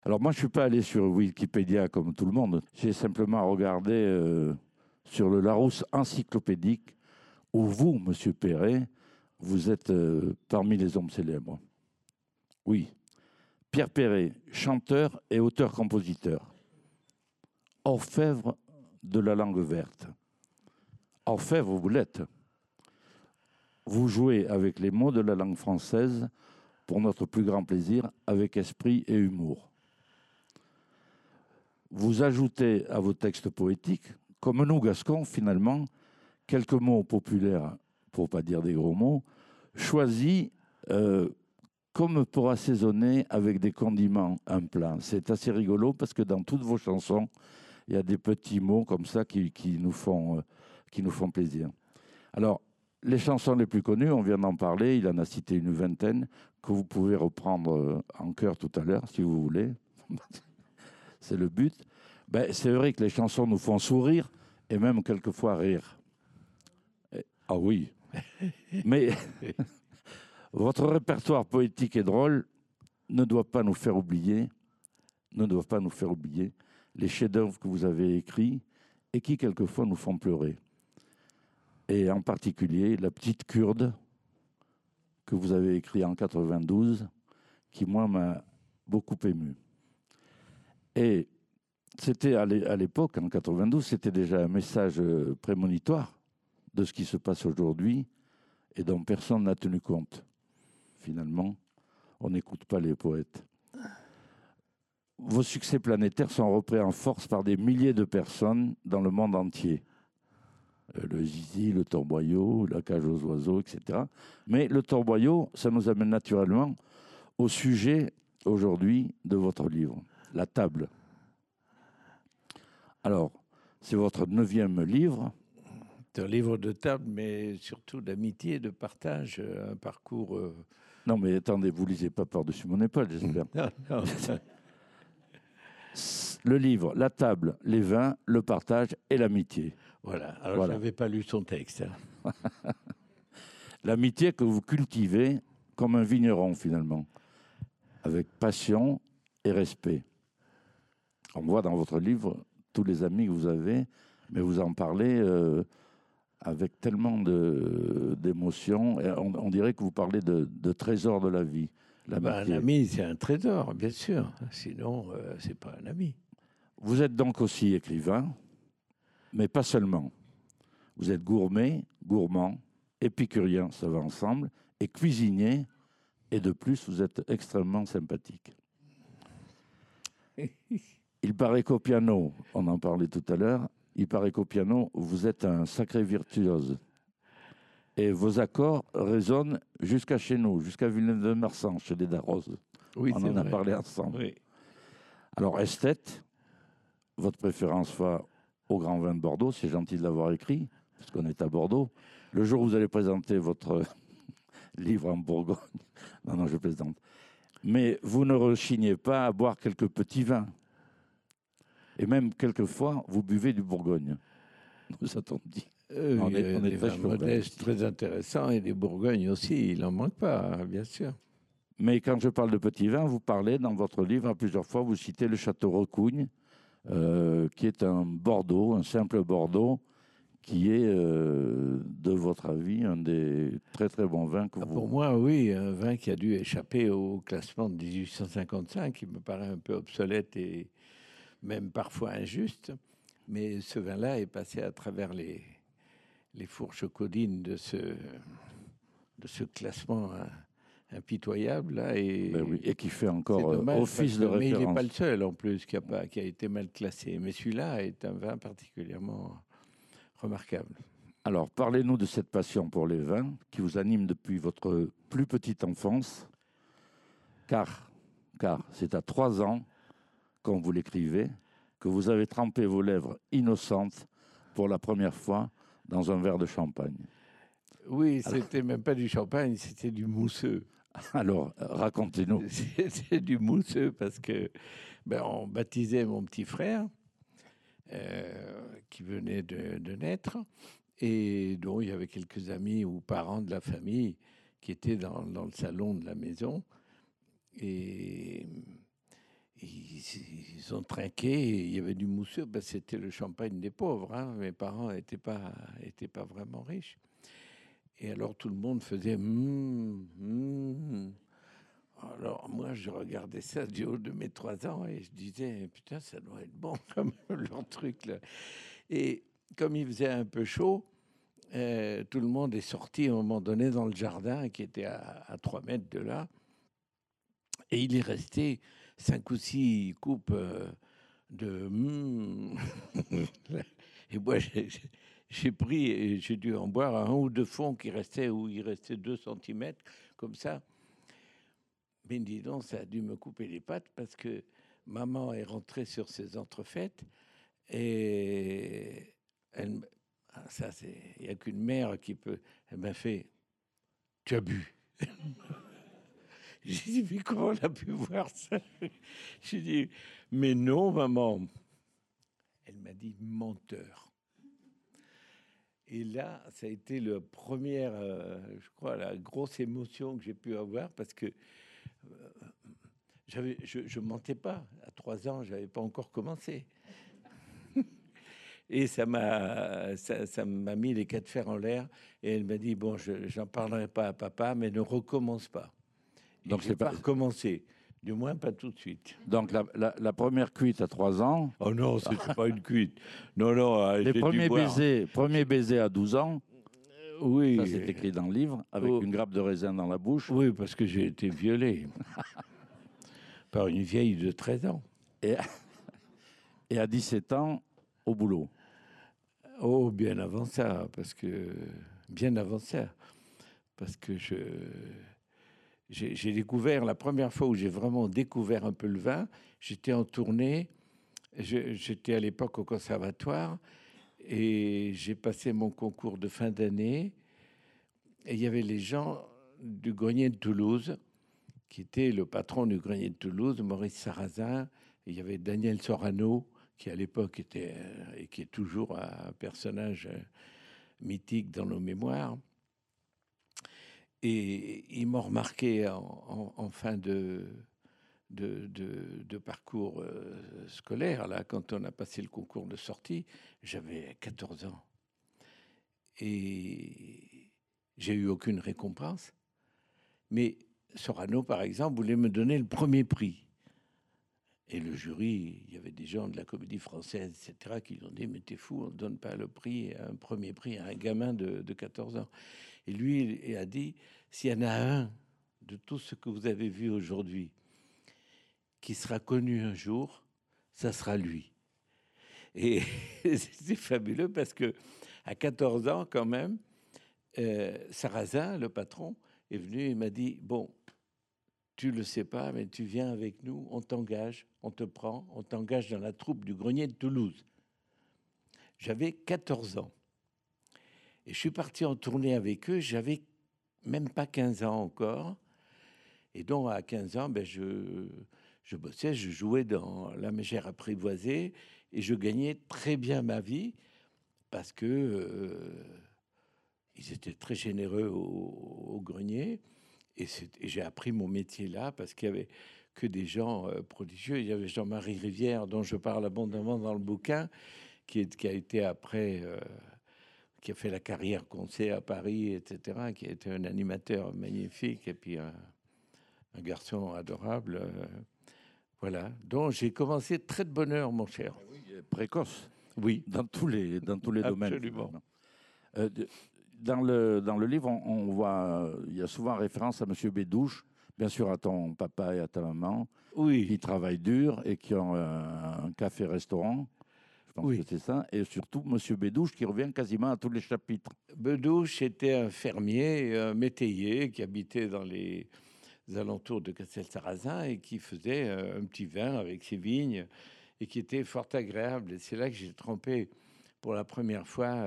Alors moi, je suis pas allé sur Wikipédia comme tout le monde. J'ai simplement regardé sur le Larousse encyclopédique où vous, Monsieur Perret, vous êtes parmi les hommes célèbres. Oui. Pierre Perret, chanteur et auteur-compositeur. Orfèvre de la langue verte. Orfèvre, vous l'êtes. Vous jouez avec les mots de la langue française pour notre plus grand plaisir, avec esprit et humour. Vous ajoutez à vos textes poétiques, comme nous, Gascons, finalement, quelques mots populaires, pour ne pas dire des gros mots, choisis comme pour assaisonner avec des condiments un plat. C'est assez rigolo parce que dans toutes vos chansons, il y a des petits mots comme ça qui nous font plaisir. Alors, les chansons les plus connues, on vient d'en parler, il en a cité une vingtaine, que vous pouvez reprendre en chœur tout à l'heure, si vous voulez. C'est le but. Ben, c'est vrai que les chansons nous font sourire et même quelquefois rire. Ah oui. Mais votre répertoire poétique et drôle ne doit pas nous faire oublier, les chefs-d'œuvre que vous avez écrits et qui quelquefois nous font pleurer. Et en particulier La Petite Kurde que vous avez écrit en 92, qui moi m'a beaucoup ému. Et c'était à l'époque, en 92, c'était déjà un message prémonitoire de ce qui se passe aujourd'hui et dont personne n'a tenu compte. Finalement, on n'écoute pas les poètes. Vos succès planétaires sont repris en force par des milliers de personnes dans le monde entier. Le zizi, le torboyau, la cage aux oiseaux, etc. Mais le torboyau, ça nous amène naturellement au sujet aujourd'hui de votre livre, La Table. Alors, c'est votre 9e livre. C'est un livre de table, mais surtout d'amitié, de partage, un parcours... Non, mais attendez, vous lisez pas par-dessus mon épaule, j'espère. Non. Le livre, La Table, les vins, le partage et l'amitié. Voilà, alors Voilà. je n'avais pas lu son texte. L'amitié que vous cultivez comme un vigneron, finalement, avec passion et respect. On voit dans votre livre tous les amis que vous avez, mais vous en parlez avec tellement d'émotions. On dirait que vous parlez de trésors de la vie. Un ami, c'est un trésor, bien sûr. Sinon, c'est pas un ami. Vous êtes donc aussi écrivain, mais pas seulement. Vous êtes gourmand, épicurien, ça va ensemble, et cuisinier, et de plus, vous êtes extrêmement sympathique. Il paraît qu'au piano, on en parlait tout à l'heure, il paraît qu'au piano, vous êtes un sacré virtuose. Et vos accords résonnent jusqu'à chez nous, jusqu'à Villeneuve-de-Marsan, chez les Darros. Oui, on en a parlé ensemble. Oui. Alors, esthète, votre préférence va au Grand Vin de Bordeaux, c'est gentil de l'avoir écrit, parce qu'on est à Bordeaux. Le jour où vous allez présenter votre livre en Bourgogne, non, je plaisante. Mais vous ne rechignez pas à boire quelques petits vins. Et même, quelquefois, vous buvez du Bourgogne. Nous a-t-on dit. On est des vins modestes très intéressants et des Bourgognes aussi, il n'en manque pas, bien sûr. Mais quand je parle de petits vins, vous parlez dans votre livre, à plusieurs fois, vous citez le château Recougne, qui est un Bordeaux, un simple Bordeaux, qui est, de votre avis, un des très très bons vins que vous... Pour moi, oui, un vin qui a dû échapper au classement de 1855, qui me paraît un peu obsolète et même parfois injuste. Mais ce vin-là est passé à travers les fourches codines de ce classement impitoyable. Là, et qui fait encore dommage, office de référence. Mais il n'est pas le seul, en plus, qui a été mal classé. Mais celui-là est un vin particulièrement remarquable. Alors, parlez-nous de cette passion pour les vins qui vous anime depuis votre plus petite enfance, car c'est à 3 ans, quand vous l'écrivez, que vous avez trempé vos lèvres innocentes pour la première fois dans un verre de champagne. Oui, c'était même pas du champagne, c'était du mousseux. Alors, racontez-nous. C'était du mousseux parce que on baptisait mon petit frère qui venait de naître et dont il y avait quelques amis ou parents de la famille qui étaient dans le salon de la maison. Et ils ont trinqué, et il y avait du mousseux, ben, c'était le champagne des pauvres. Hein. Mes parents n'étaient pas vraiment riches. Et alors tout le monde faisait Alors moi je regardais ça du haut de mes 3 ans et je disais putain ça doit être bon comme leur truc là. Et comme il faisait un peu chaud, tout le monde est sorti à un moment donné dans le jardin qui était à 3 mètres de là. Et il est resté 5 ou 6 coupes de et moi j'ai pris et j'ai dû en boire un ou deux fonds qui restaient, où il restait 2 centimètres comme ça. Mais dis donc, ça a dû me couper les pattes parce que maman est rentrée sur ses entrefaites et ça c'est, il n'y a qu'une mère qui peut. Elle m'a fait, tu as bu. J'ai dit, mais comment on a pu voir ça? J'ai dit, mais non, maman. Elle m'a dit, menteur. Et là, ça a été le première, je crois, la grosse émotion que j'ai pu avoir parce que je mentais pas. À 3 ans, j'avais pas encore commencé. Et ça m'a mis les 4 fers en l'air. Et elle m'a dit, bon, j'en parlerai pas à papa, mais ne recommence pas. Donc, c'est pas recommencé. Du moins, pas tout de suite. Donc, la première cuite à 3 ans. Oh non, c'est pas une cuite. Non, non. Les premiers baisers à 12 ans. Oui. Ça, c'est écrit dans le livre, avec une grappe de raisin dans la bouche. Oui, parce que j'ai été violé par une vieille de 13 ans. Et à 17 ans, au boulot. Oh, bien avant ça, parce que j'ai découvert, la première fois où j'ai vraiment découvert un peu le vin, j'étais en tournée, j'étais à l'époque au conservatoire, et j'ai passé mon concours de fin d'année, et il y avait les gens du grenier de Toulouse, qui était le patron du grenier de Toulouse, Maurice Sarrazin, et il y avait Daniel Sorano, qui à l'époque était, et qui est toujours un personnage mythique dans nos mémoires. Et ils m'ont remarqué en fin de parcours scolaire, là, quand on a passé le concours de sortie, j'avais 14 ans. Et j'ai eu aucune récompense. Mais Sorano, par exemple, voulait me donner le premier prix. Et le jury, il y avait des gens de la Comédie Française, etc., qui lui ont dit, mais t'es fou, on ne donne pas le prix, un premier prix à un gamin de 14 ans. Et lui, il a dit, s'il y en a un de tout ce que vous avez vu aujourd'hui qui sera connu un jour, ça sera lui. Et c'est fabuleux parce que à 14 ans, quand même, Sarrazin, le patron, est venu et m'a dit, bon, tu le sais pas, mais tu viens avec nous, on t'engage, on te prend, on t'engage dans la troupe du Grenier de Toulouse. J'avais 14 ans. Et je suis parti en tournée avec eux, j'avais même pas 15 ans encore. Et donc, à 15 ans, ben, je bossais, je jouais dans la mégère apprivoisée et je gagnais très bien ma vie parce que ils étaient très généreux au grenier. Et j'ai appris mon métier là parce qu'il y avait que des gens prodigieux. Il y avait Jean-Marie Rivière, dont je parle abondamment dans le bouquin, qui a été après, qui a fait la carrière qu'on sait à Paris, etc., qui a été un animateur magnifique et puis un garçon adorable. Voilà. Donc j'ai commencé très de bonne heure, mon cher. Oui, précoce. Oui. Dans tous les domaines. Absolument. Dans le livre, on voit, il y a souvent référence à M. Bédouche, bien sûr à ton papa et à ta maman, Oui. qui travaillent dur et qui ont un café-restaurant. Je pense que c'est ça. Et surtout, M. Bédouche, qui revient quasiment à tous les chapitres. Bédouche était un fermier, un métayer qui habitait dans les alentours de Castel-Sarrazin et qui faisait un petit vin avec ses vignes et qui était fort agréable. Et c'est là que j'ai trempé pour la première fois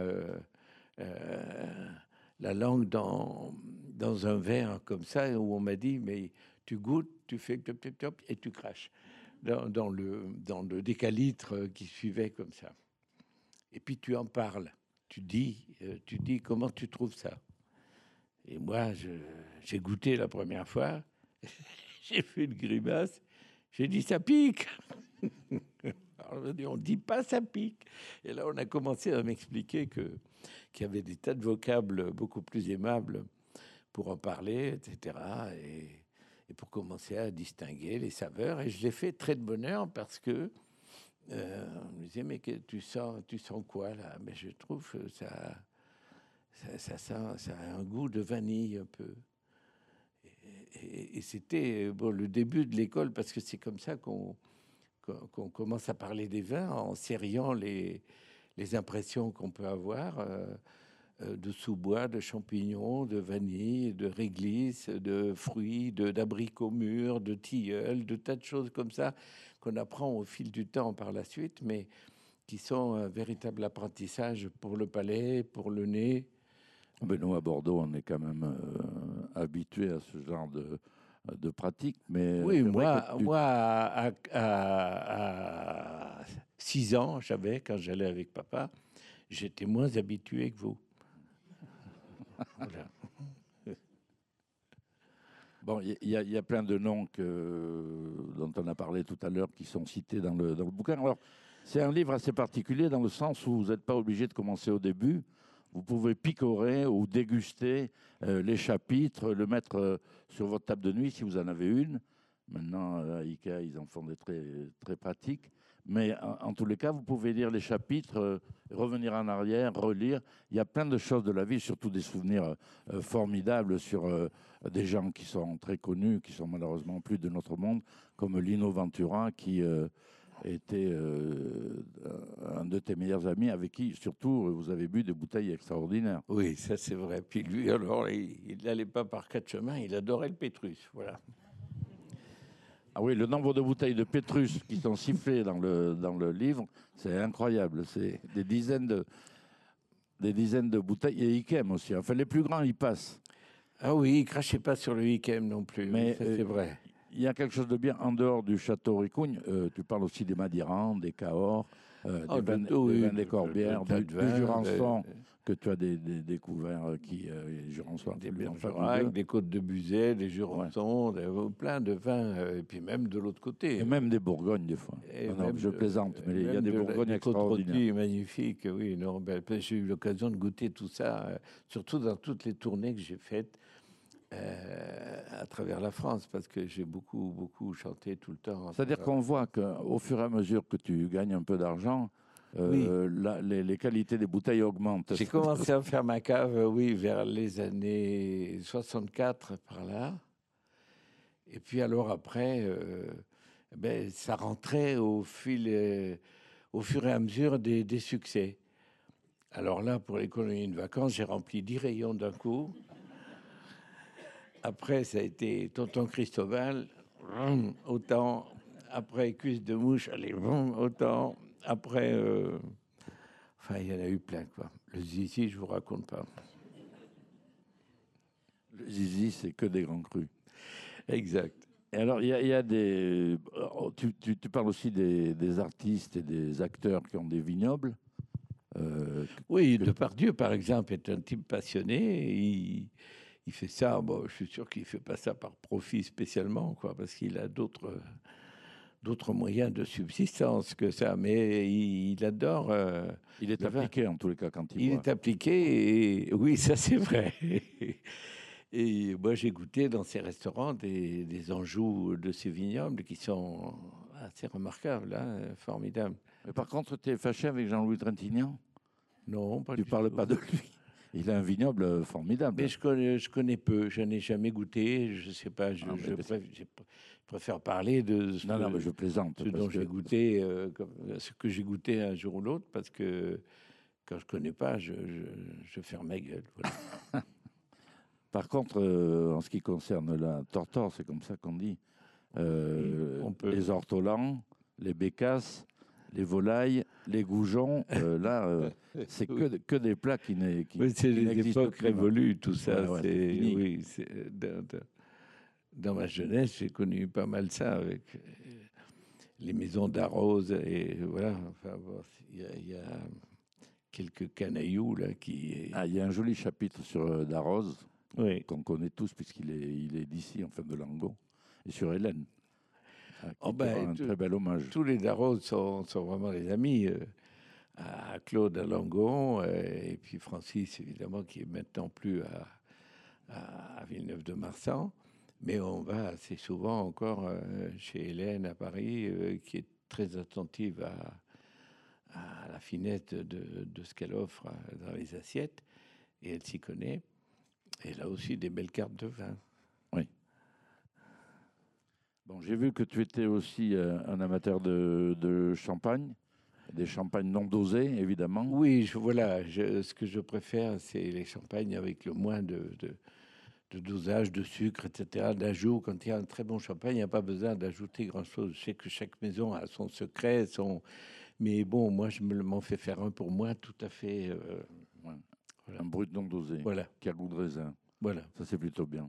la langue dans un verre comme ça, où on m'a dit, mais tu goûtes, tu fais top, top, top, et tu craches dans le décalitre qui suivait comme ça. Et puis tu en parles, tu dis comment tu trouves ça. Et moi, j'ai goûté la première fois, j'ai fait une grimace, J'ai dit, ça pique. Alors, on ne dit pas ça pique. Et là, on a commencé à m'expliquer qu'il y avait des tas de vocables beaucoup plus aimables pour en parler, etc. Et pour commencer à distinguer les saveurs. Et je l'ai fait très de bonne heure parce que on me disait, mais tu sens quoi là? Mais je trouve que ça a un goût de vanille un peu. Et c'était bon, le début de l'école, parce que c'est comme ça qu'on commence à parler des vins, en serriant les impressions qu'on peut avoir de sous-bois, de champignons, de vanille, de réglisse, de fruits, d'abricots mûrs, de tilleuls, de tas de choses comme ça qu'on apprend au fil du temps par la suite, mais qui sont un véritable apprentissage pour le palais, pour le nez. Ben nous, à Bordeaux, on est quand même habitué à ce genre de pratique. Mais Oui, c'est vrai moi, que moi à 6 ans, quand j'allais avec papa, j'étais moins habitué que vous. Voilà. bon, il y a plein de noms dont on a parlé tout à l'heure qui sont cités dans le bouquin. Alors, c'est un livre assez particulier dans le sens où vous n'êtes pas obligé de commencer au début. Vous pouvez picorer ou déguster les chapitres, le mettre sur votre table de nuit si vous en avez une. Maintenant, à Ikea, ils en font des très, très pratiques. Mais en tous les cas, vous pouvez lire les chapitres, revenir en arrière, relire. Il y a plein de choses de la vie, surtout des souvenirs formidables sur des gens qui sont très connus, qui sont malheureusement plus de notre monde, comme Lino Ventura, qui était un de tes meilleurs amis, avec qui, surtout, vous avez bu des bouteilles extraordinaires. Oui, ça c'est vrai. Puis lui, alors, il n'allait pas par 4 chemins, il adorait le Pétrus. Voilà. Ah oui, le nombre de bouteilles de Pétrus qui sont sifflées dans le livre, c'est incroyable. C'est des dizaines de bouteilles. Et Ikem aussi. Enfin, les plus grands, ils passent. Ah oui, il crachait pas sur le week-end non plus. Mais Ça, c'est vrai. il y a quelque chose de bien en dehors du château Ricugne. Tu parles aussi des Madirans, des Cahors, Oh, des oui, vins des Corbières, tas du de vins, Jurançon que tu as découvert, Jurançon, des absolument Bergerac, fabuleux. des Côtes de Buzet, des Jurançons, plein de vins, et puis même de l'autre côté. Et même des Bourgognes, des fois. Et Non, même je plaisante, mais il y a des Bourgognes des côtes extraordinaires. rôties magnifiques, oui. Non, ben, j'ai eu l'occasion de goûter tout ça, surtout dans toutes les tournées que j'ai faites à travers la France, parce que j'ai beaucoup chanté tout le temps. C'est-à-dire qu'on voit qu'au fur et à mesure que tu gagnes un peu d'argent, Oui. Les qualités des bouteilles augmentent. J'ai commencé à faire ma cave, oui, vers les années 64, par là. Et puis alors après, ben, ça rentrait au fur et à mesure des succès. Alors là, pour les colonies de vacances, j'ai rempli 10 rayons d'un coup. Après, ça a été Tonton Cristobal, autant. Après, Cuisse de mouche, allez, autant. Après, enfin, il y en a eu plein, quoi. Le zizi, je vous raconte pas. Le zizi, c'est que des grands crus. Exact. Et alors, il y a des. Tu parles aussi des artistes et des acteurs qui ont des vignobles. Oui, Depardieu, par exemple, est un type passionné. Il fait ça. Bon, je suis sûr qu'il fait pas ça par profit spécialement, quoi, parce qu'il a d'autres moyens de subsistance que ça. Mais il adore. Il est le vin. appliqué en tous les cas quand il Il boit. est appliqué. Et oui, ça c'est vrai. Et moi, j'ai goûté dans ces restaurants des enjous de ces vignobles qui sont assez remarquables, hein, formidables. Mais par contre, tu es fâché avec Jean-Louis Trintignant? Non, pas Tu du parles tout. pas de lui. Il a un vignoble formidable. Mais je connais peu, je n'ai jamais goûté, je sais pas, je préfère parler de ce, Non, mais je plaisante. ce dont j'ai goûté, ce que j'ai goûté un jour ou l'autre, parce que quand je connais pas, je ferme ma gueule. Voilà. Par contre, en ce qui concerne la tortor, c'est comme ça qu'on dit, les ortolans, les bécasses, les volailles, les goujons, c'est que des plats qui c'est les époques plus. révolues, tout ça. Ouais, c'est fini. oui, dans ma jeunesse, j'ai connu pas mal ça avec les maisons d'arrose et voilà. Enfin, il y a quelques canailloux là qui. Ah, il y a un joli chapitre sur Darroze, Oui. qu'on connaît tous puisqu'il est d'ici, enfin de Langon, et sur Hélène. Oh qui te rend ben, un très bel hommage. tous les Darros sont vraiment les amis. À Claude à Langon, et puis Francis, évidemment, qui est maintenant plus à Villeneuve-de-Marsan. Mais on va assez souvent encore chez Hélène à Paris, qui est très attentive à la finesse de ce qu'elle offre dans les assiettes. Et elle s'y connaît. Et elle a aussi des belles cartes de vin. Oui. Bon, j'ai vu que tu étais aussi un amateur de champagne, des champagnes non dosés, évidemment. Oui, voilà, ce que je préfère, c'est les champagnes avec le moins de dosage, de sucre, etc., d'ajout. Quand il y a un très bon champagne, il n'y a pas besoin d'ajouter grand-chose. Je sais que chaque maison a son secret, mais bon, moi, je m'en fais faire un pour moi, tout à fait. Ouais. Voilà. Un brut non dosé, Voilà. qui a goût de raisin. Voilà. Ça, c'est plutôt bien.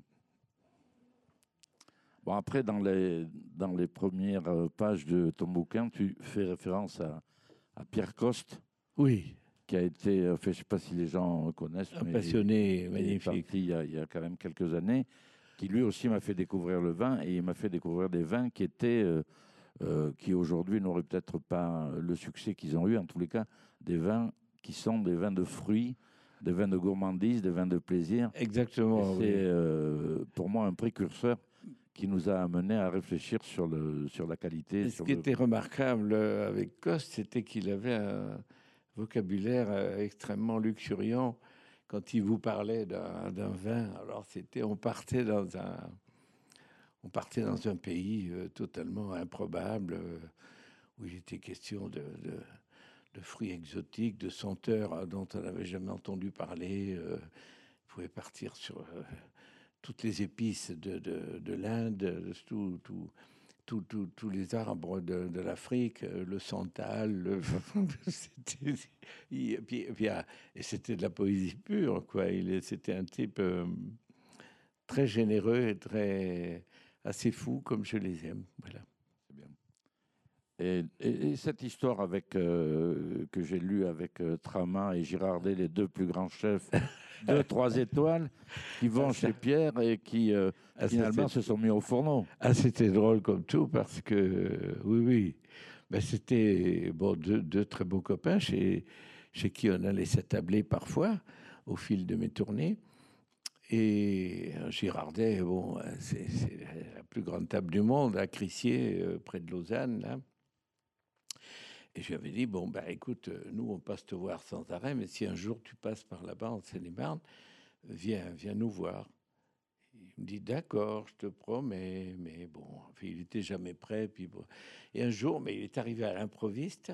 Bon, après, dans les premières pages de ton bouquin, tu fais référence à Pierre Coste, Oui, qui a été, je ne sais pas si les gens connaissent, un mais passionné il est magnifique. parti il y a quand même quelques années, qui lui aussi m'a fait découvrir le vin, et il m'a fait découvrir des vins qui aujourd'hui n'auraient peut-être pas le succès qu'ils ont eu, en tous les cas, des vins qui sont des vins de fruits, des vins de gourmandise, des vins de plaisir. Et Exactement, c'est oui. pour moi un précurseur qui nous a amené à réfléchir sur la qualité. Ce qui était remarquable avec Coste, c'était qu'il avait un vocabulaire extrêmement luxuriant. Quand il vous parlait d'un vin, alors on partait dans un pays totalement improbable, où il était question de fruits exotiques, de senteurs dont on n'avait jamais entendu parler. Il pouvait partir sur toutes les épices de l'Inde, tous les arbres de l'Afrique, le santal, et c'était de la poésie pure, quoi. C'était un type très généreux et assez fou, comme je les aime. Voilà. C'est bien. Et cette histoire que j'ai lue avec Trama et Girardet, les deux plus grands chefs de 3 étoiles, qui vont chez Pierre et qui finalement se sont mis au fourneau. Ah, c'était drôle comme tout parce que, oui, oui, ben, c'était bon, deux très beaux copains chez qui on allait s'attabler parfois au fil de mes tournées. Et Girardet, bon, c'est la plus grande table du monde, à Crissier, près de Lausanne, là. Et je lui avais dit, bon, bah, écoute, nous, on passe te voir sans arrêt, mais si un jour tu passes par là-bas, en Seine-et-Marne, viens nous voir. Il me dit, d'accord, je te promets, mais bon, enfin, il était jamais prêt. Puis bon. Et un jour, mais il est arrivé à l'improviste,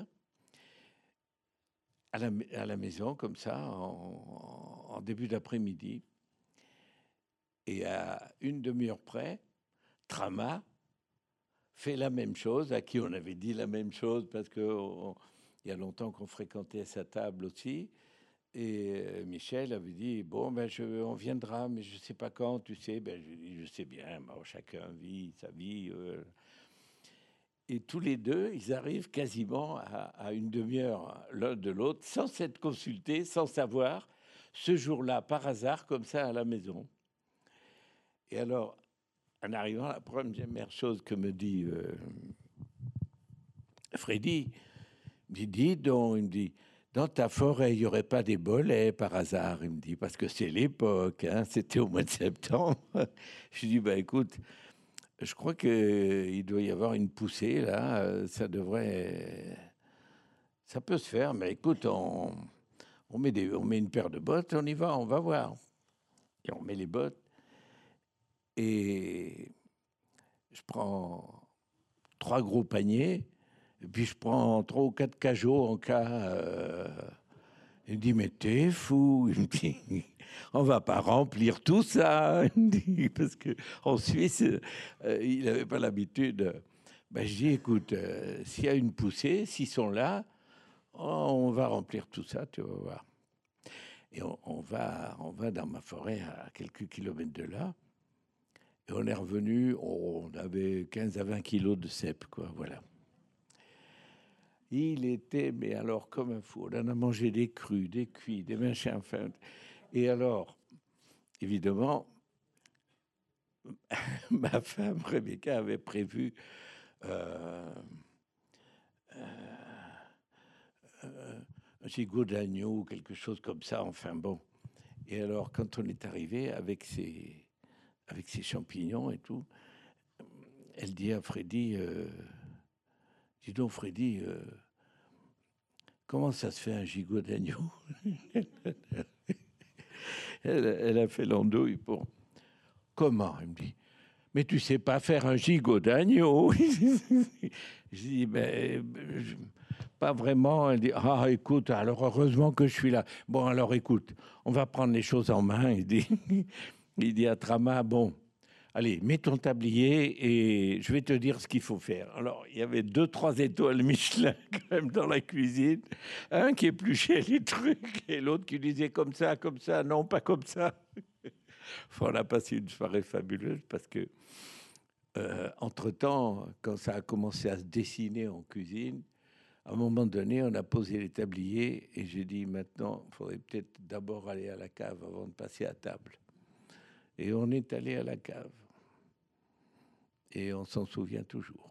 à la maison, comme ça, en début d'après-midi. Et à une demi-heure près, Trama fait la même chose, à qui on avait dit la même chose, parce que il y a longtemps qu'on fréquentait sa table aussi. Et Michel avait dit, bon, ben, on viendra, mais je ne sais pas quand, tu sais. Ben, je dis, je sais bien, bon, chacun vit sa vie. Et tous les deux, ils arrivent quasiment à une demi-heure l'un de l'autre, sans s'être consultés, sans savoir, ce jour-là, par hasard, comme ça, à la maison. Et alors, en arrivant, la première chose que me dit Freddy, il dit donc, il me dit, dans ta forêt, il n'y aurait pas des bolets par hasard, il me dit, parce que c'est l'époque, hein, c'était au mois de septembre. Je dis, bah écoute, je crois qu'il doit y avoir une poussée là, ça devrait, ça peut se faire, mais écoute, on met une paire de bottes, on y va, on va voir. Et on met les bottes, et je prends 3 gros paniers, et puis je prends 3 ou 4 cajots en cas. Il me dit, mais t'es fou. Il me dit, on va pas remplir tout ça. Il me dit, parce qu'en Suisse, il n'avait pas l'habitude. Ben, je dis, écoute, s'il y a une poussée, s'ils sont là, on va remplir tout ça, tu vas voir. Et on va dans ma forêt à quelques kilomètres de là. Et on est revenu, on avait 15 à 20 kilos de cèpes, quoi, voilà. Il était, mais alors, comme un fou. On en a mangé des crus, des cuits, des machins, enfin. Et alors, évidemment, ma femme Rebecca avait prévu euh, un gigot d'agneau ou quelque chose comme ça, enfin bon. Et alors, quand on est arrivé avec ces champignons et tout, elle dit à Freddy, dis donc Freddy, comment ça se fait un gigot d'agneau? Elle a fait l'andouille pour... Comment? Elle me dit, mais tu sais pas faire un gigot d'agneau? Je dis, ben, pas vraiment. Elle dit, ah, écoute, alors heureusement que je suis là. Bon, alors écoute, on va prendre les choses en main. Il dit à Trama, bon, allez, mets ton tablier et je vais te dire ce qu'il faut faire. Alors, il y avait 2, 3 étoiles Michelin quand même dans la cuisine. Un qui épluchait les trucs et l'autre qui disait comme ça, non, pas comme ça. Enfin, on a passé une soirée fabuleuse parce que, entre-temps, quand ça a commencé à se dessiner en cuisine, à un moment donné, on a posé les tabliers et j'ai dit maintenant, il faudrait peut-être d'abord aller à la cave avant de passer à table. Et on est allé à la cave. Et on s'en souvient toujours.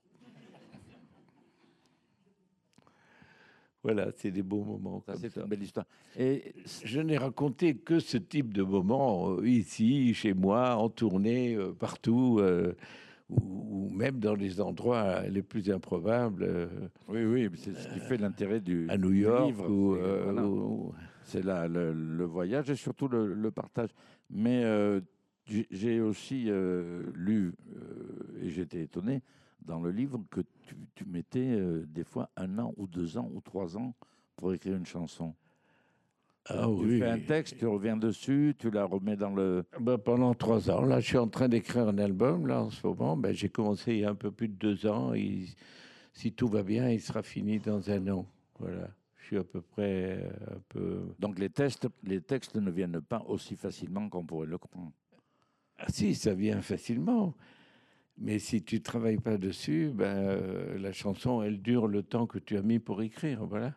Voilà, c'est des beaux moments. Ça, comme c'est ça. une belle histoire. Et Je n'ai raconté que ce type de moments ici, chez moi, en tournée, partout, ou même dans les endroits les plus improbables. oui, oui, c'est ce qui fait l'intérêt À New du York livre. ou, Voilà. C'est le voyage et surtout le partage. Mais j'ai aussi lu, et j'étais étonné, dans le livre, que tu mettais des fois 1 an ou 2 ans ou 3 ans pour écrire une chanson. Ah Tu fais un oui. texte, tu reviens dessus, tu la remets dans le... Ben, pendant 3 ans, là, je suis en train d'écrire un album, là, en ce moment. Ben, j'ai commencé il y a un peu plus de 2 ans. Si tout va bien, il sera fini dans un an. Voilà. Je suis à peu près un peu... Donc les textes ne viennent pas aussi facilement qu'on pourrait le croire. Ah si, ça vient facilement. Mais si tu travailles pas dessus, ben, la chanson, elle dure le temps que tu as mis pour écrire. Voilà.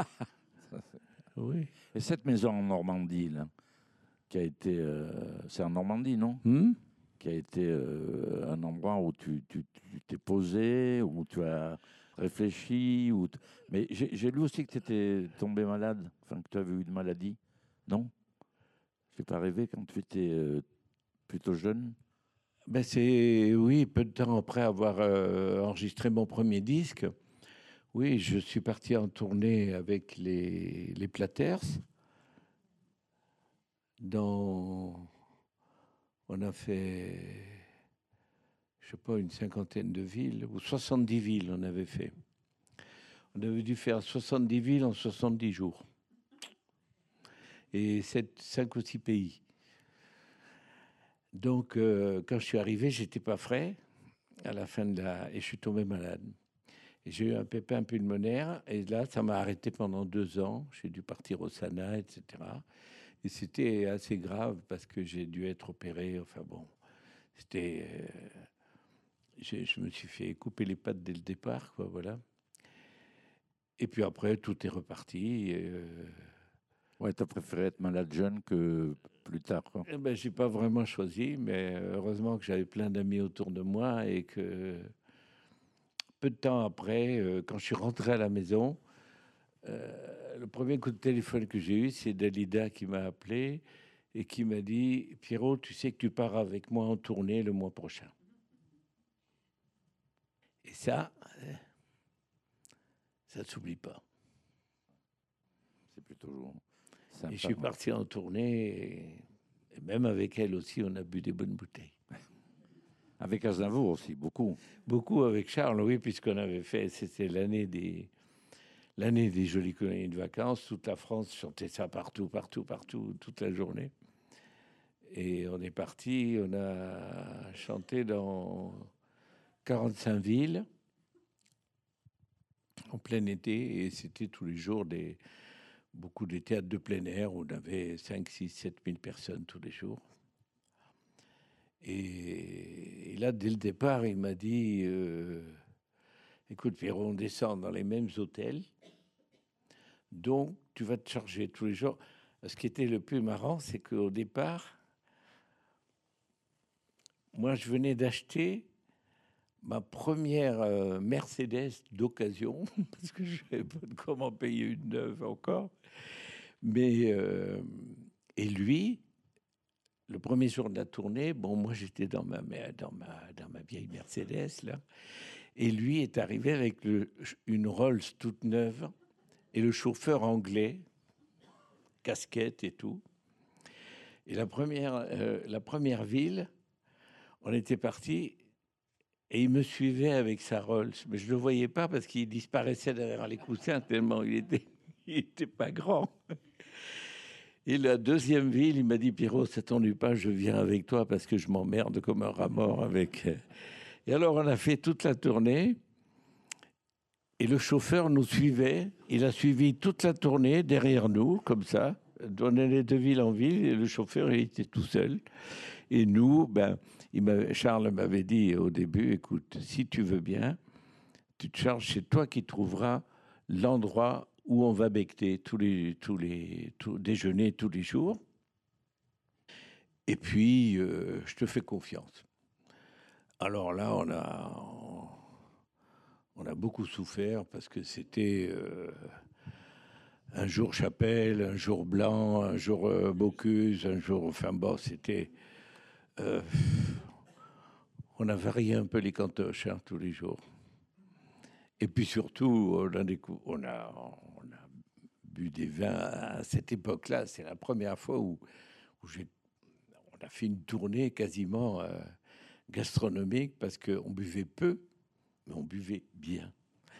Oui. Et cette maison en Normandie, là, qui a été... c'est en Normandie, non? Hmm. Qui a été un endroit où tu t'es posé, où tu as réfléchi. Mais j'ai lu aussi que tu étais tombé malade, enfin que tu avais eu une maladie. Non? C'est pas arrivé quand tu étais plutôt jeune? Ben c'est, oui, peu de temps après avoir enregistré mon premier disque, oui, je suis parti en tournée avec les Platters. On a fait, je sais pas, une cinquantaine de villes, ou 70 villes on avait fait. On avait dû faire 70 villes en 70 jours. Et 5 ou 6 pays. Donc, quand je suis arrivé, j'étais pas frais à la fin et je suis tombé malade. Et j'ai eu un pépin pulmonaire, et là, ça m'a arrêté pendant 2 ans. J'ai dû partir au Sana, etc. Et c'était assez grave parce que j'ai dû être opéré. Enfin bon, c'était. Je me suis fait couper les pattes dès le départ, quoi, voilà. Et puis après, tout est reparti. Ouais, tu as préféré être malade jeune que plus tard, quoi. Eh ben, j'ai pas vraiment choisi, mais heureusement que j'avais plein d'amis autour de moi et que peu de temps après, quand je suis rentré à la maison, le premier coup de téléphone que j'ai eu, c'est Dalida qui m'a appelé et qui m'a dit, Pierrot, tu sais que tu pars avec moi en tournée le mois prochain. Et ça ne s'oublie pas. C'est plutôt Et je sympa. suis parti en tournée, et même avec elle aussi, on a bu des bonnes bouteilles. Avec Aznavour aussi, beaucoup. Beaucoup avec Charles, oui, puisqu'on avait fait, c'était l'année des jolies colonies de vacances. Toute la France chantait ça partout, partout, partout, toute la journée. Et on est parti, on a chanté dans 45 villes en plein été, et c'était tous les jours beaucoup de théâtres de plein air où on avait 5, 6, 7 000 personnes tous les jours. Et là, dès le départ, il m'a dit écoute, Pierrot, on descend dans les mêmes hôtels, donc tu vas te charger tous les jours. Ce qui était le plus marrant, c'est qu'au départ, moi, je venais d'acheter ma première Mercedes d'occasion, parce que je n'avais pas de comment payer une neuve encore. Mais, et lui, le premier jour de la tournée, bon, moi j'étais dans ma vieille Mercedes, là, et lui est arrivé avec une Rolls toute neuve, et le chauffeur anglais, casquette et tout. Et la première ville, on était parti et il me suivait avec sa Rolls. Mais je ne le voyais pas parce qu'il disparaissait derrière les coussins tellement il était pas grand. Et la deuxième ville, il m'a dit, Pierrot, ça t'ennuie pas, je viens avec toi parce que je m'emmerde comme un rat mort avec. Et alors, on a fait toute la tournée. Et le chauffeur nous suivait. Il a suivi toute la tournée derrière nous, comme ça. On allait de ville en ville et le chauffeur, il était tout seul. Et nous, ben, Charles m'avait dit au début, écoute, si tu veux bien, tu te charges, c'est toi qui trouveras l'endroit où on va becter déjeuner tous les jours. Et puis, je te fais confiance. Alors là, on a beaucoup souffert parce que c'était un jour Chapelle, un jour Blanc, un jour Bocuse, un jour, enfin bon, c'était... on a varié un peu les cantoches tous les jours. Et puis surtout, on a bu des vins à cette époque-là. C'est la première fois où on a fait une tournée quasiment gastronomique parce qu'on buvait peu, mais on buvait bien.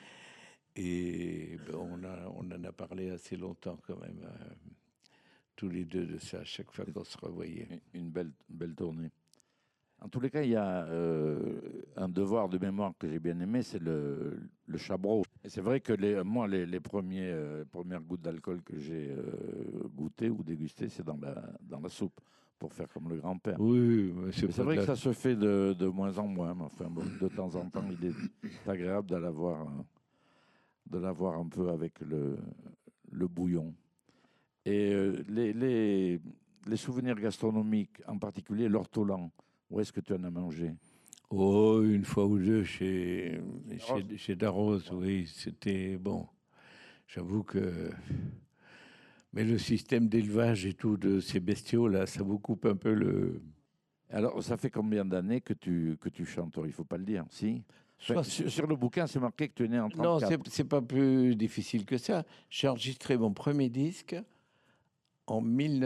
Et ben, on en a parlé assez longtemps quand même, tous les deux de ça, à chaque fois qu'on se revoyait. Une belle tournée. En tous les cas, il y a un devoir de mémoire que j'ai bien aimé, c'est le chabreau. Et c'est vrai que les premières gouttes d'alcool que j'ai goûtées ou dégustées, c'est dans la soupe, pour faire comme le grand-père. Oui, c'est vrai que ça se fait de moins en moins. Mais enfin, bon, de temps en temps, il est agréable de l'avoir un peu avec le bouillon. Et les souvenirs gastronomiques, en particulier l'ortolan, où est-ce que tu en as mangé? Oh, une fois ou deux chez Darros, oui, c'était bon. J'avoue que... Mais le système d'élevage et tout de ces bestiaux-là, ça vous coupe un peu le... Alors, ça fait combien d'années que tu chantes? Il ne faut pas le dire, si? Enfin, sur le bouquin, c'est marqué que tu es né en 1934. Non, c'est pas plus difficile que ça. J'ai enregistré mon premier disque en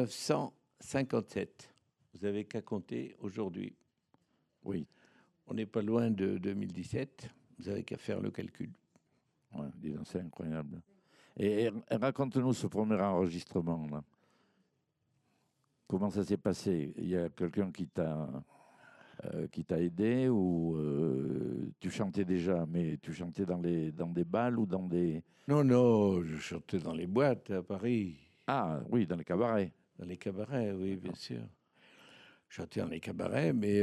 1957. Vous avez qu'à compter aujourd'hui. Oui. On n'est pas loin de 2017. Vous avez qu'à faire le calcul. Ouais, disons, c'est incroyable. Et raconte-nous ce premier enregistrement, là. Comment ça s'est passé? Il y a quelqu'un qui t'a aidé ou tu chantais déjà, mais tu chantais dans des bals ou dans des... Non, je chantais dans les boîtes à Paris. Ah oui, dans les cabarets. Dans les cabarets, oui, bien sûr. Je chantais dans les cabarets, mais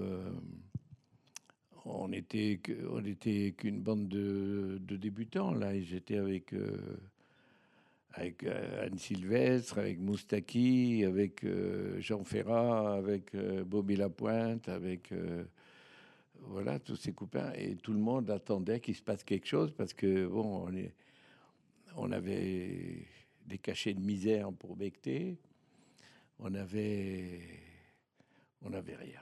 on était qu'une bande de débutants, là. Et j'étais avec Anne Sylvestre, avec Moustaki, avec Jean Ferrat, avec Bobby Lapointe, avec voilà, tous ces copains. Et tout le monde attendait qu'il se passe quelque chose parce que, bon, on avait des cachets de misère pour becter. On avait rien.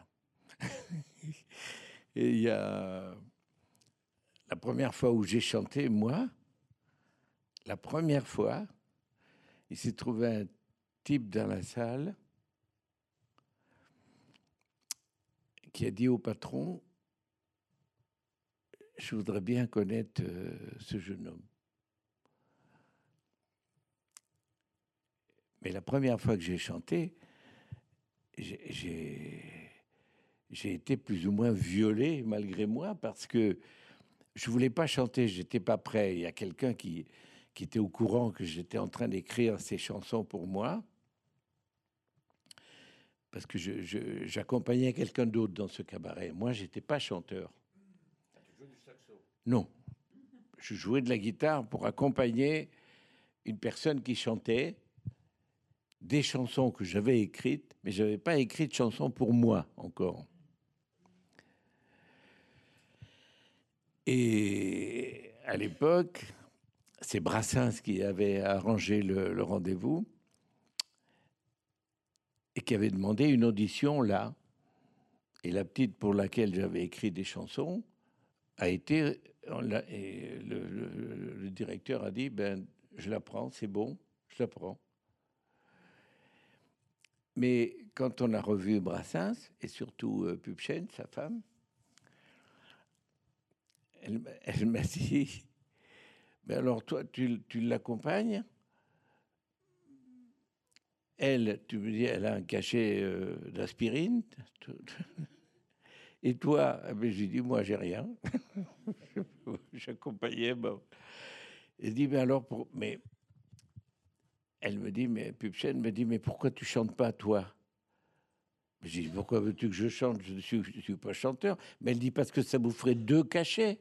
Et il y a la première fois où j'ai chanté, moi, la première fois, il s'est trouvé un type dans la salle qui a dit au patron, je voudrais bien connaître ce jeune homme. Mais la première fois que j'ai chanté, j'ai été plus ou moins violé malgré moi parce que je voulais pas chanter, j'étais pas prêt. Il y a quelqu'un qui était au courant que j'étais en train d'écrire ces chansons pour moi parce que j'accompagnais quelqu'un d'autre dans ce cabaret. Moi, j'étais pas chanteur. Tu jouais du saxo? Non. Je jouais de la guitare pour accompagner une personne qui chantait des chansons que j'avais écrites, mais je n'avais pas écrit de chansons pour moi encore. Et à l'époque, c'est Brassens qui avait arrangé le rendez-vous et qui avait demandé une audition là. Et la petite pour laquelle j'avais écrit des chansons a été... Et le directeur a dit, ben, je la prends, c'est bon, je la prends. Mais quand on a revu Brassens, et surtout Pupchen, sa femme, elle m'a dit, mais alors toi, tu l'accompagnes? Elle, tu me dis, elle a un cachet d'aspirine. Et toi? Mais j'ai dit, moi, j'ai rien. J'accompagnais. Bon. Elle dit, mais alors, mais elle me dit, mais Pupchen me dit, mais pourquoi tu chantes pas, toi? J'ai dit, pourquoi veux-tu que je chante? Je ne suis pas chanteur. Mais elle dit, parce que ça vous ferait 2 cachets.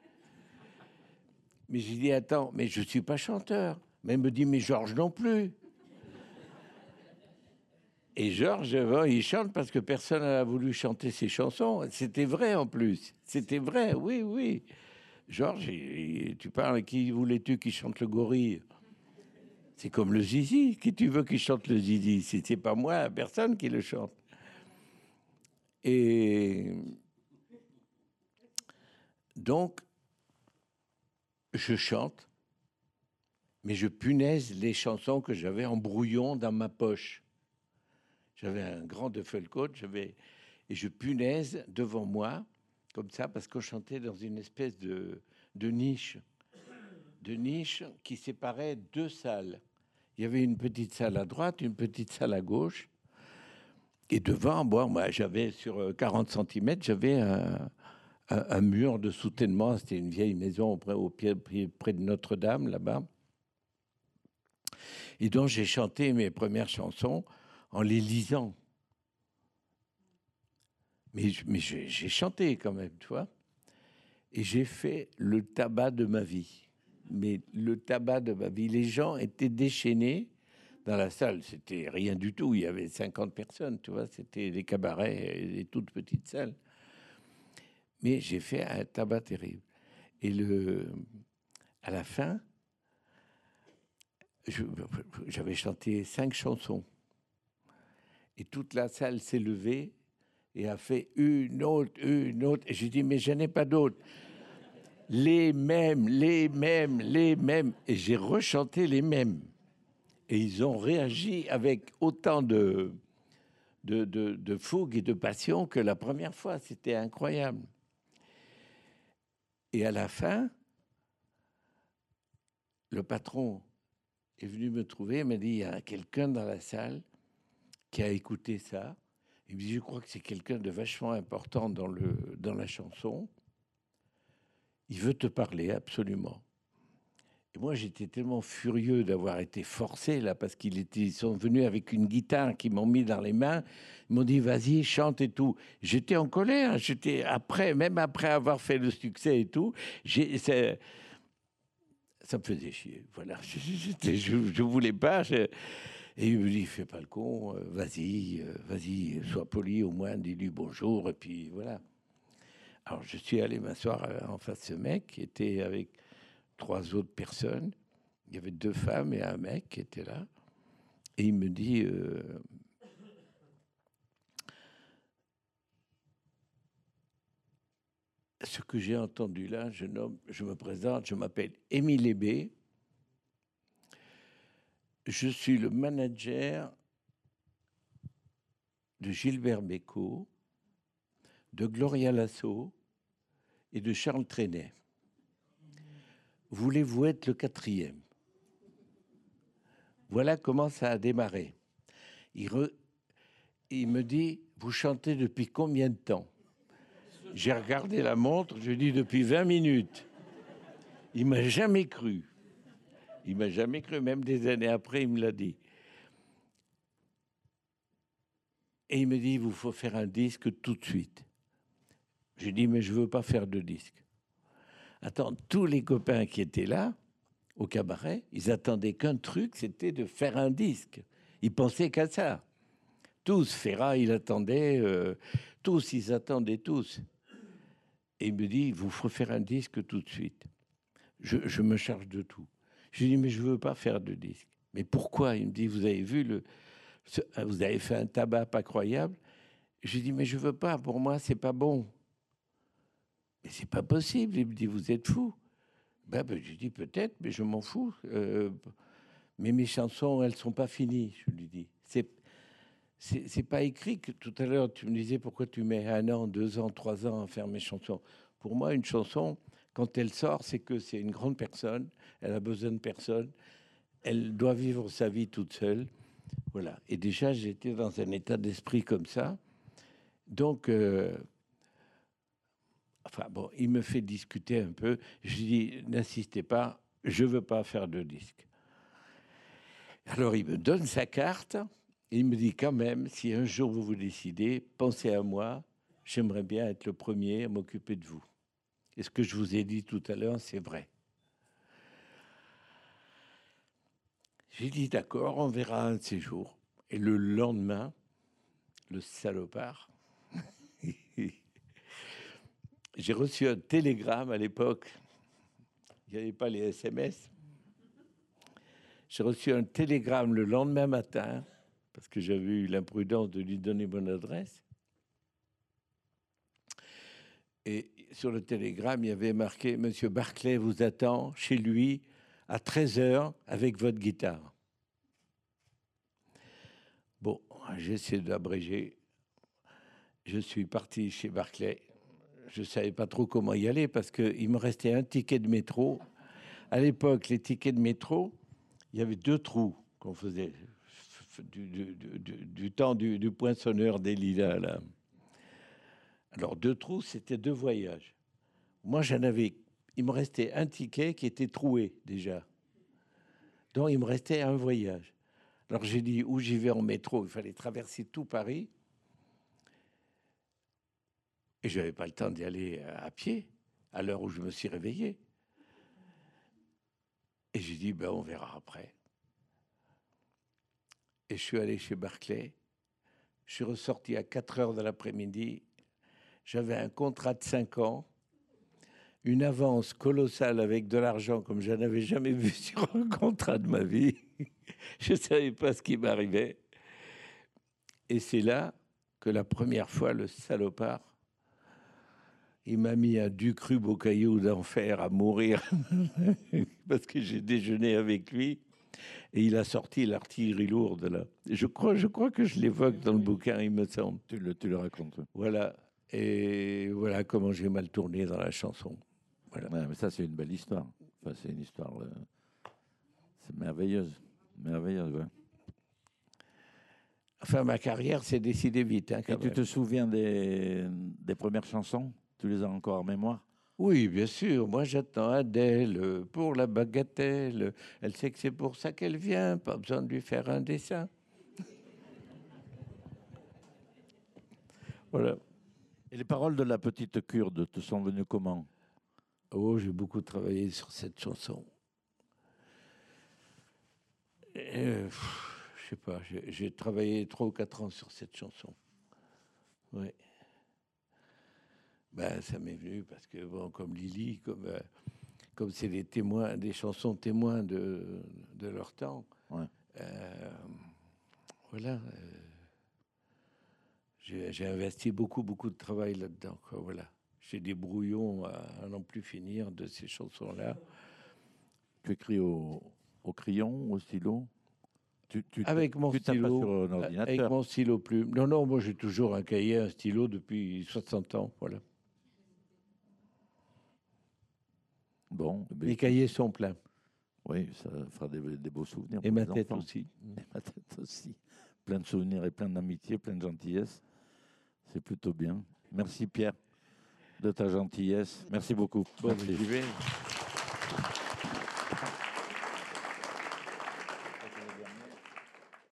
Mais j'ai dit, attends, mais je ne suis pas chanteur. Mais elle me dit, mais Georges non plus. Et Georges, il chante parce que personne n'a voulu chanter ses chansons. C'était vrai en plus. C'était vrai, oui, oui. Georges, tu parles, qui voulais-tu qui chante le gorille? C'est comme le zizi. Qui tu veux qui chante le zizi? Si c'est pas moi, personne qui le chante. Et donc, je chante, mais je punaise les chansons que j'avais en brouillon dans ma poche. J'avais un grand Duffel-coat, et je punaise devant moi, comme ça, parce qu'on chantait dans une espèce de niche qui séparait 2 salles. Il y avait une petite salle à droite, une petite salle à gauche. Et devant, moi j'avais sur 40 cm, j'avais un mur de soutènement. C'était une vieille maison près de Notre-Dame, là-bas. Et donc, j'ai chanté mes premières chansons en les lisant. Mais j'ai chanté quand même, tu vois. Et j'ai fait le tabac de ma vie. Mais le tabac de ma vie. Les gens étaient déchaînés dans la salle. C'était rien du tout. Il y avait 50 personnes, tu vois. C'était des cabarets et des toutes petites salles. Mais j'ai fait un tabac terrible. Et à la fin, j'avais chanté 5 chansons. Et toute la salle s'est levée et a fait une autre. Et j'ai dit, mais je n'ai pas d'autres. Les mêmes. Et j'ai rechanté les mêmes. Et ils ont réagi avec autant de fougue et de passion que la première fois. C'était incroyable. Et à la fin, le patron est venu me trouver et m'a dit, il y a quelqu'un dans la salle qui a écouté ça. Il me dit, je crois que c'est quelqu'un de vachement important dans la chanson. Il veut te parler, absolument. Et moi, j'étais tellement furieux d'avoir été forcé, là, parce ils sont venus avec une guitare qu'ils m'ont mis dans les mains. Ils m'ont dit, vas-y, chante et tout. J'étais en colère. Même après avoir fait le succès et tout, ça me faisait chier. Voilà. Je voulais pas. Et il me dit, fais pas le con, vas-y, sois poli au moins, dis-lui bonjour, et puis voilà. Alors, je suis allé m'asseoir en face de ce mec qui était avec 3 autres personnes. Il y avait 2 femmes et un mec qui était là. Et il me dit, ce que j'ai entendu là, je me présente, je m'appelle Émile Hébé. Je suis le manager de Gilbert Bécaud, de Gloria Lasso et de Charles Trenet. Voulez-vous être le 4e? Voilà comment ça a démarré. Il me dit, vous chantez depuis combien de temps? J'ai regardé la montre, je dis depuis 20 minutes. Il m'a jamais cru. Il m'a jamais cru, même des années après, il me l'a dit. Et il me dit, il vous faut faire un disque tout de suite. J'ai dit, mais je ne veux pas faire de disque. Attends, tous les copains qui étaient là, au cabaret, ils attendaient qu'un truc, c'était de faire un disque. Ils pensaient qu'à ça. Tous, Ferrat, il attendait, tous, ils attendaient tous. Et il me dit, vous faut faire un disque tout de suite. Je me charge de tout. Je lui dis, mais je ne veux pas faire de disque. Mais pourquoi? Il me dit, vous avez vu, vous avez fait un tabac pas croyable. Je lui dis, mais je ne veux pas, pour moi, c'est pas bon. Mais c'est pas possible. Il me dit, vous êtes fou. Ben, je lui dis, peut-être, mais je m'en fous. Mais mes chansons, elles ne sont pas finies, je lui dis. C'est pas écrit. Que tout à l'heure, tu me disais, pourquoi tu mets 1 an, 2 ans, 3 ans à faire mes chansons? Pour moi, une chanson, quand elle sort, c'est que c'est une grande personne, elle a besoin de personne, elle doit vivre sa vie toute seule. Voilà. Et déjà, j'étais dans un état d'esprit comme ça. Donc, enfin bon, il me fait discuter un peu. Je lui dis, n'insistez pas, je ne veux pas faire de disque. Alors, il me donne sa carte. Et il me dit, quand même, si un jour vous vous décidez, pensez à moi, j'aimerais bien être le premier à m'occuper de vous. Et ce que je vous ai dit tout à l'heure, c'est vrai. J'ai dit, d'accord, on verra un de ces jours. Et le lendemain, le salopard, j'ai reçu un télégramme à l'époque. Il n'y avait pas les SMS. J'ai reçu un télégramme le lendemain matin, parce que j'avais eu l'imprudence de lui donner mon adresse. Et sur le télégramme, il y avait marqué « Monsieur Barclay vous attend chez lui à 13h avec votre guitare ». Bon, j'ai essayé d'abréger. Je suis parti chez Barclay. Je ne savais pas trop comment y aller parce qu'il me restait un ticket de métro. À l'époque, les tickets de métro, il y avait 2 trous qu'on faisait du temps du poinçonneur des Lilas, là. Alors, 2 trous, c'était 2 voyages. Moi, il me restait un ticket qui était troué déjà. Donc, il me restait un voyage. Alors, j'ai dit, où j'y vais en métro? Il fallait traverser tout Paris. Et je n'avais pas le temps d'y aller à pied, à l'heure où je me suis réveillé. Et j'ai dit, ben, on verra après. Et je suis allé chez Barclay. Je suis ressorti à 4h de l'après-midi. J'avais un contrat de 5 ans, une avance colossale avec de l'argent comme je n'avais jamais vu sur un contrat de ma vie. Je ne savais pas ce qui m'arrivait. Et c'est là que la première fois, le salopard, il m'a mis un Ducru beau caillou d'enfer à mourir parce que j'ai déjeuné avec lui et il a sorti l'artillerie lourde là. Je crois que je l'évoque dans le bouquin, il me semble. Tu le racontes. Voilà. Et voilà comment j'ai mal tourné dans la chanson. Voilà. Ouais, mais ça, c'est une belle histoire. Enfin, c'est une histoire... c'est merveilleuse. Merveilleuse, ouais. Enfin, ma carrière s'est décidée vite. Hein, et tu te souviens des premières chansons? Tu les as encore en mémoire? Oui, bien sûr. Moi, j'attends Adèle pour la bagatelle. Elle sait que c'est pour ça qu'elle vient. Pas besoin de lui faire un dessin. Voilà. Et les paroles de La Petite Kurde te sont venues comment? Oh, j'ai beaucoup travaillé sur cette chanson. Je sais pas, j'ai travaillé 3 ou 4 ans sur cette chanson. Oui. Ben, ça m'est venu parce que, bon, comme Lily, comme c'est des témoins, des chansons témoins de leur temps. Ouais. Voilà. J'ai investi beaucoup de travail là-dedans. Voilà. J'ai des brouillons à n'en plus finir de ces chansons-là. Tu écris au crayon, au stylo? Avec mon stylo, sur un ordinateur. avec mon stylo plume. Non, moi j'ai toujours un cahier, un stylo depuis 60 ans. Voilà. Bon. Les cahiers sont pleins. Oui, ça fera des beaux souvenirs. Et ma tête aussi. Et ma tête aussi. Plein de souvenirs et plein d'amitié, plein de gentillesse. C'est plutôt bien. Merci Pierre de ta gentillesse. Merci beaucoup. Bon, Merci. j'y vais.